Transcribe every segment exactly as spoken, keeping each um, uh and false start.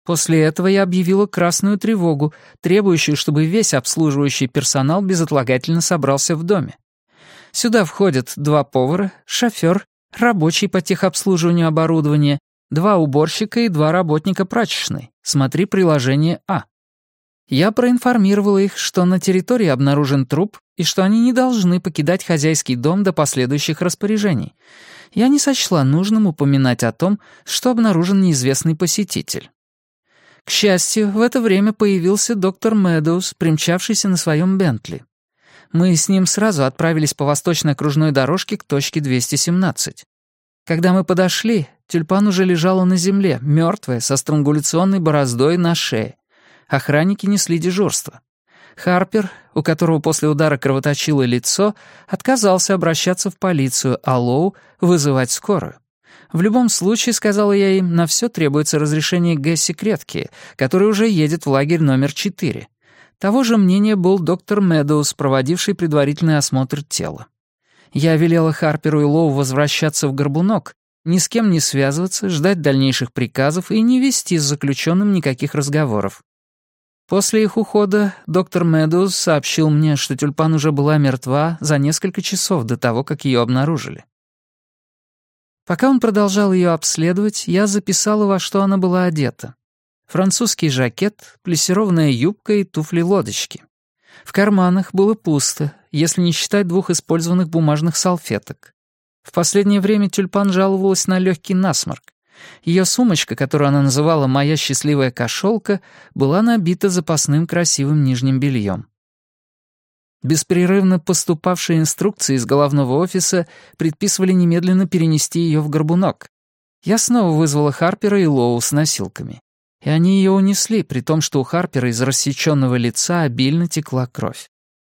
После этого я объявила красную тревогу, требующую, чтобы весь обслуживающий персонал безотлагательно собрался в доме. Сюда входят два повара, шофер, рабочий по техобслуживанию оборудования, два уборщика и два работника прачечной. Смотри приложение А. Я проинформировала их, что на территории обнаружен труп и что они не должны покидать хозяйский дом до последующих распоряжений. Я не сочла нужным упоминать о том, что обнаружен неизвестный посетитель. К счастью, в это время появился доктор Мэдоуз, примчавшийся на своем Бентли. Мы с ним сразу отправились по восточной окружной дорожке к точке двести семнадцать. Когда мы подошли, Тюльпан уже лежала на земле, мертвая, со странгуляционной бороздой на шее. Охранники несли дежурство. Харпер, у которого после удара кровоточило лицо, отказался обращаться в полицию, а Лоу — вызывать скорую. В любом случае, сказала я им, на все требуется разрешение Г-секретки, который уже едет в лагерь номер четыре. Того же мнения был доктор Мэдоуз, проводивший предварительный осмотр тела. Я велела Харперу и Лоу возвращаться в Горбунок, ни с кем не связываться, ждать дальнейших приказов и не вести с заключенным никаких разговоров. После их ухода доктор Мэдоуз сообщил мне, что Тюльпан уже была мертва за несколько часов до того, как ее обнаружили. Пока он продолжал ее обследовать, я записала, во что она была одета. Французский жакет, плессированная юбка и туфли-лодочки. В карманах было пусто, если не считать двух использованных бумажных салфеток. В последнее время Тюльпан жаловалась на легкий насморк. Ее сумочка, которую она называла «моя счастливая кошелка», была набита запасным красивым нижним бельем. Беспрерывно поступавшие инструкции из головного офиса предписывали немедленно перенести ее в Горбунок. Я снова вызвала Харпера и Лоу с носилками. И они ее унесли, при том, что у Харпера из рассеченного лица обильно текла кровь.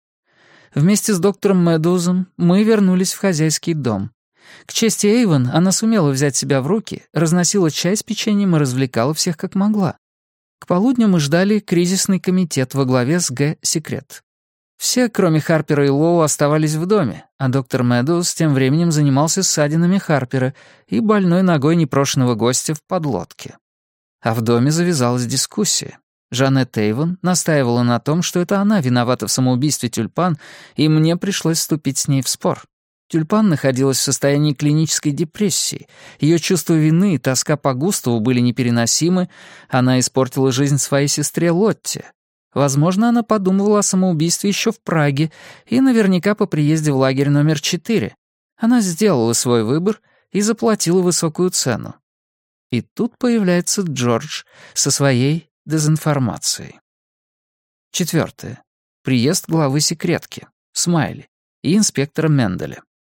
Вместе с доктором Мэдоузом мы вернулись в хозяйский дом. К чести Эйвен, она сумела взять себя в руки, разносила чай с печеньем и развлекала всех как могла. К полудню мы ждали кризисный комитет во главе с Г-секрет. Все, кроме Харпера и Лоу, оставались в доме, а доктор Мэдоуз тем временем занимался ссадинами Харпера и больной ногой непрошенного гостя в подлодке. А в доме завязалась дискуссия. Жанет Эйвен настаивала на том, что это она виновата в самоубийстве Тюльпан, и мне пришлось вступить с ней в спор. Тюльпан находилась в состоянии клинической депрессии, ее чувство вины и тоска по Густаву были непереносимы, она испортила жизнь своей сестре Лотте. Возможно, она подумывала о самоубийстве еще в Праге и наверняка по приезде в лагерь номер четыре. Она сделала свой выбор и заплатила высокую цену. И тут появляется Джордж со своей дезинформацией. Четвертое. Приезд главы секретки, Смайли, и инспектора Менделя.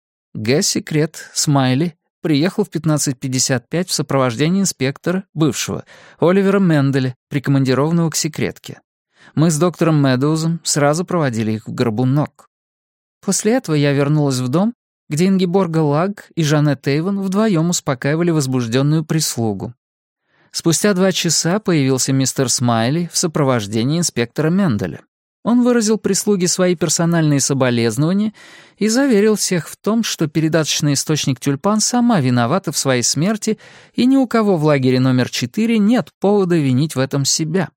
Г-секрет, Смайли, приехал в пятнадцать пятьдесят пять в сопровождении инспектора, бывшего, Оливера Менделя, прикомандированного к секретке. Мы с доктором Мэдоузом сразу проводили их в Горбунок. После этого я вернулась в дом, где Ингеборга Лагг и Жанет Эйвен вдвоем успокаивали возбужденную прислугу. Спустя два часа появился мистер Смайли в сопровождении инспектора Менделя. Он выразил прислуге свои персональные соболезнования и заверил всех в том, что передаточный источник Тюльпан сама виновата в своей смерти, и ни у кого в лагере номер четыре нет повода винить в этом себя.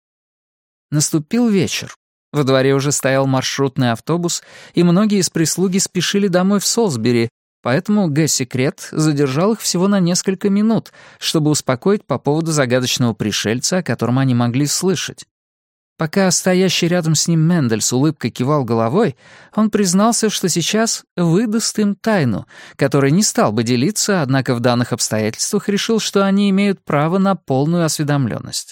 Наступил вечер. Во дворе уже стоял маршрутный автобус, и многие из прислуги спешили домой в Солсбери, поэтому Г-секрет задержал их всего на несколько минут, чтобы успокоить по поводу загадочного пришельца, о котором они могли слышать. Пока стоящий рядом с ним Мендель с улыбкой кивал головой, он признался, что сейчас выдаст им тайну, которой не стал бы делиться, однако в данных обстоятельствах решил, что они имеют право на полную осведомленность.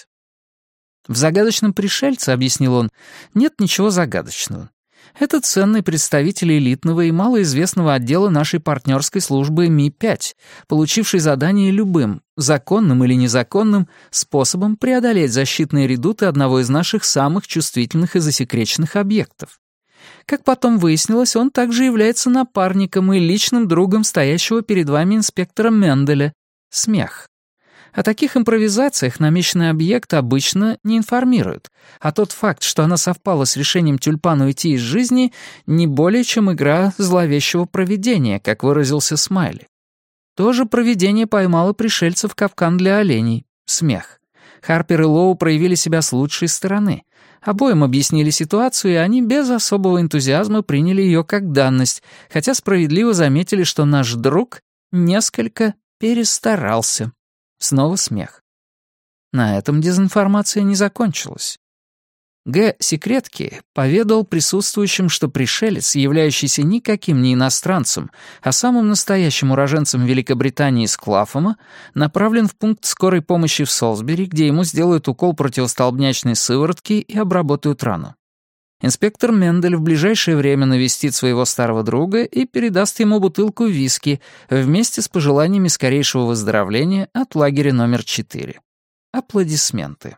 В загадочном пришельце, объяснил он, нет ничего загадочного. Это ценный представитель элитного и малоизвестного отдела нашей партнерской службы Ми пять, получивший задание любым, законным или незаконным, способом преодолеть защитные редуты одного из наших самых чувствительных и засекреченных объектов. Как потом выяснилось, он также является напарником и личным другом стоящего перед вами инспектора Менделя. Смех. О таких импровизациях намеченный объект обычно не информируют, а тот факт, что она совпала с решением Тюльпана уйти из жизни, не более чем игра зловещего провидения, как выразился Смайли. То же провидение поймало пришельца в капкан для оленей. Смех. Харпер и Лоу проявили себя с лучшей стороны. Обоим объяснили ситуацию, и они без особого энтузиазма приняли ее как данность, хотя справедливо заметили, что наш друг несколько перестарался. Снова смех. На этом дезинформация не закончилась. Г. Секретки поведал присутствующим, что пришелец, являющийся никаким не иностранцем, а самым настоящим уроженцем Великобритании из Клафома, направлен в пункт скорой помощи в Солсбери, где ему сделают укол противостолбнячной сыворотки и обработают рану. Инспектор Мендель в ближайшее время навестит своего старого друга и передаст ему бутылку виски вместе с пожеланиями скорейшего выздоровления от лагеря номер четыре. Аплодисменты.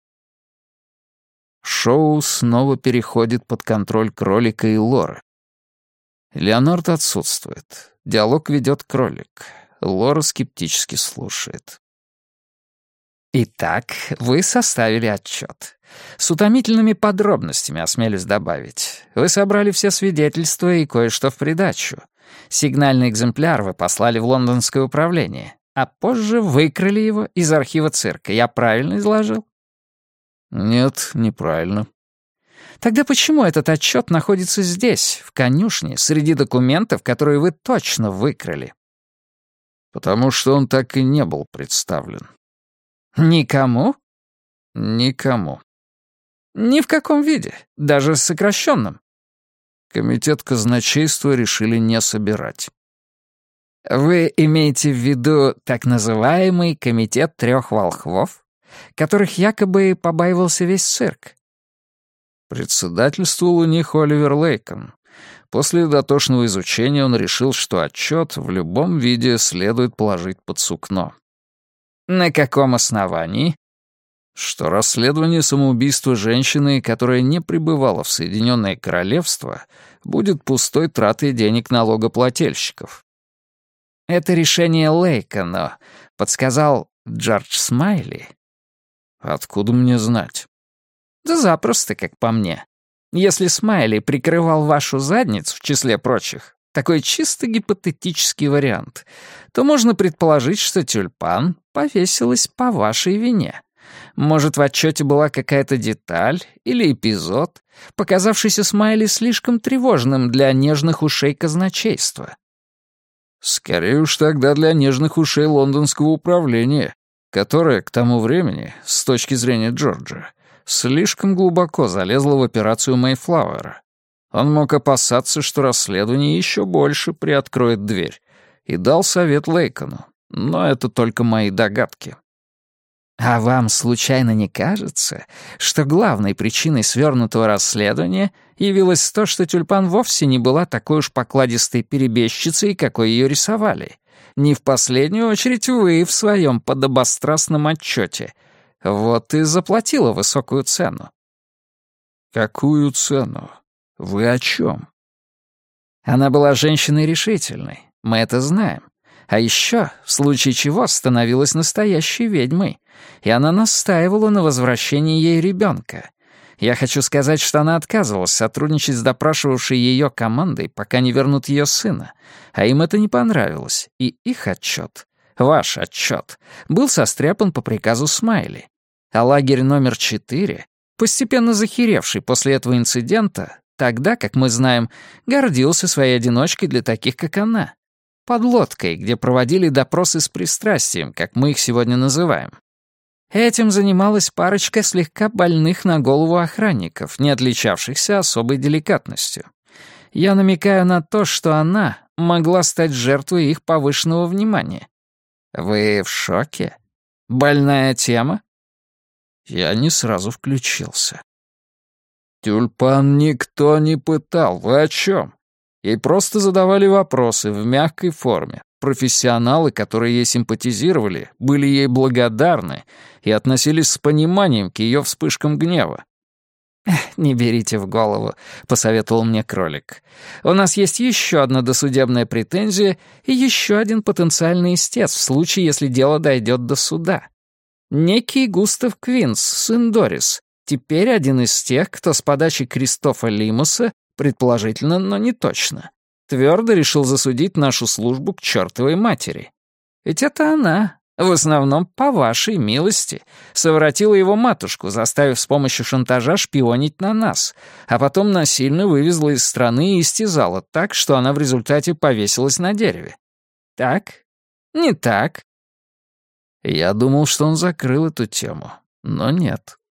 Шоу снова переходит под контроль кролика и Лоры. Леонард отсутствует. Диалог ведет кролик. Лора скептически слушает. Итак, вы составили отчет. С утомительными подробностями, осмелюсь добавить. Вы собрали все свидетельства и кое-что в придачу. Сигнальный экземпляр вы послали в лондонское управление, а позже выкрали его из архива цирка. Я правильно изложил? Нет, неправильно. Тогда почему этот отчет находится здесь, в конюшне, среди документов, которые вы точно выкрали? Потому что он так и не был представлен. Никому? Никому. Ни в каком виде, даже сокращенном. Комитет казначейства решили не собирать. Вы имеете в виду так называемый комитет трех волхвов, которых якобы побаивался весь цирк? Председательствовал у них Оливер Лейкон. После дотошного изучения он решил, что отчет в любом виде следует положить под сукно. На каком основании? Что расследование самоубийства женщины, которая не пребывала в Соединенное Королевство, будет пустой тратой денег налогоплательщиков. Это решение Лейкона подсказал Джордж Смайли. Откуда мне знать? Да запросто, как по мне. Если Смайли прикрывал вашу задницу, в числе прочих, такой чисто гипотетический вариант, то можно предположить, что тюльпан повесилась по вашей вине. Может, в отчете была какая-то деталь или эпизод, показавшийся Смайли слишком тревожным для нежных ушей казначейства. Скорее уж тогда для нежных ушей лондонского управления, которое к тому времени, с точки зрения Джорджа, слишком глубоко залезло в операцию Мэйфлауэра. Он мог опасаться, что расследование еще больше приоткроет дверь, и дал совет Лейкону, но это только мои догадки. А вам случайно не кажется, что главной причиной свернутого расследования явилось то, что Тюльпан вовсе не была такой уж покладистой перебежчицей, какой ее рисовали? Не в последнюю очередь вы в своем подобострастном отчете. Вот и заплатила высокую цену. Какую цену? Вы о чем? Она была женщиной решительной, мы это знаем. А еще, в случае чего, становилась настоящей ведьмой, и она настаивала на возвращении ей ребенка. Я хочу сказать, что она отказывалась сотрудничать с допрашивавшей ее командой, пока не вернут ее сына, а им это не понравилось, и их отчет, ваш отчет, был состряпан по приказу Смайли. А лагерь номер четыре, постепенно захеревший после этого инцидента, тогда, как мы знаем, гордился своей одиночкой для таких, как она. Подлодкой, где проводили допросы с пристрастием, как мы их сегодня называем. Этим занималась парочка слегка больных на голову охранников, не отличавшихся особой деликатностью. Я намекаю на то, что она могла стать жертвой их повышенного внимания. Вы в шоке? Больная тема? Я не сразу включился. Тюльпан никто не пытал, вы о чем? Ей просто задавали вопросы в мягкой форме. Профессионалы, которые ей симпатизировали, были ей благодарны и относились с пониманием к ее вспышкам гнева. «Не берите в голову», — посоветовал мне кролик. «У нас есть еще одна досудебная претензия и еще один потенциальный истец в случае, если дело дойдет до суда. Некий Густав Квинс, сын Дорис, теперь один из тех, кто с подачи Кристофа Лимуса, предположительно, но не точно, твердо решил засудить нашу службу к чертовой матери. Ведь это она, В основном по вашей милости. Совратила его матушку, заставив с помощью шантажа шпионить на нас, а потом насильно вывезла из страны и истязала так, что она в результате повесилась на дереве. Так? Не так?» Я думал, что он закрыл эту тему, но нет.